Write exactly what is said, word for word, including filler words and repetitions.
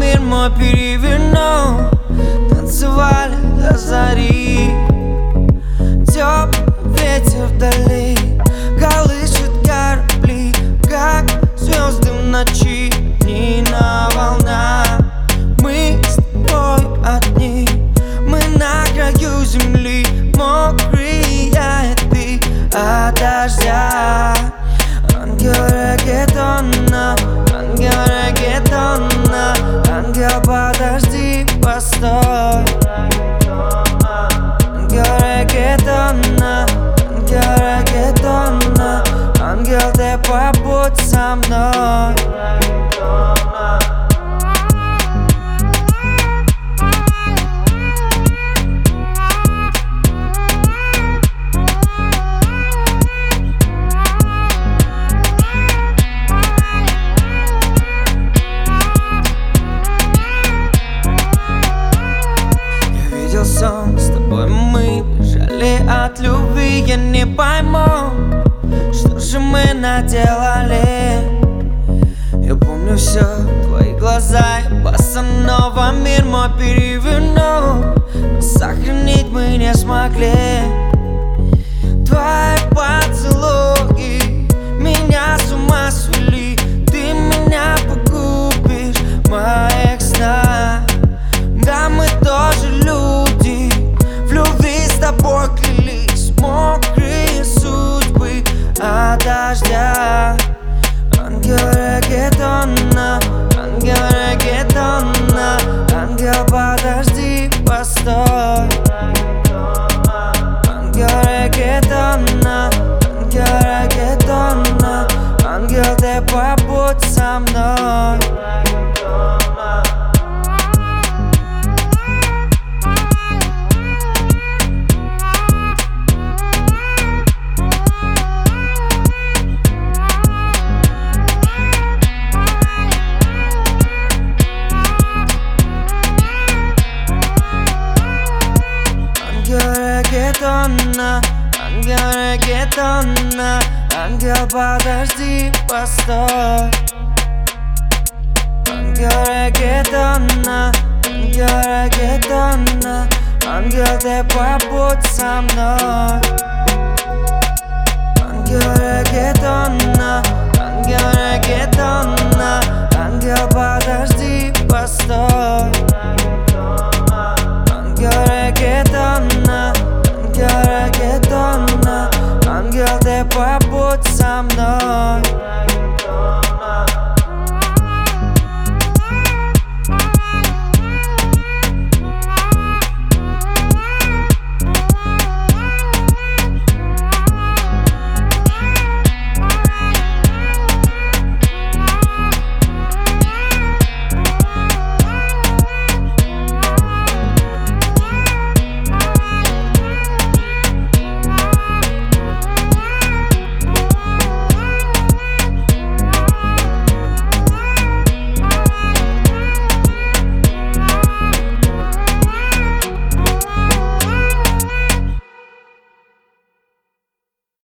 мир мой перевернул. Танцевали до зари. Теплый ветер вдали колышет корабли, как звезды в ночи, дни на волнах. Мы с тобой одни, мы на краю земли, мокрые я и ты от дождя. Ангел регетона, ангел регетона, ангел, подожди, постой. Ангел регетона, ангел регетона, ангел, ты побудь со мной. Сон, с тобой мы бежали от любви. Я не пойму, что же мы наделали. Я помню все, твои глаза и босанова. Мир мой перевернул, но сохранить мы не смогли. Твои поцелуи меня с ума свели. Ты меня погубишь в моих снах. Да, мы тоже люди, в любви с тобой клялись, мокрые судьбы от дождя. Ангел регетона, ангел регетона, ангел, подожди, постой. Ангел регетона, ангел регетона, ангел, ты побудь со мной. Ангел регетона, ангел регетона, ангел, подожди, постой. Ангел регетона, ангел регетона, ангел, ты побудь со мной. Ангел регетона, ангел регетона,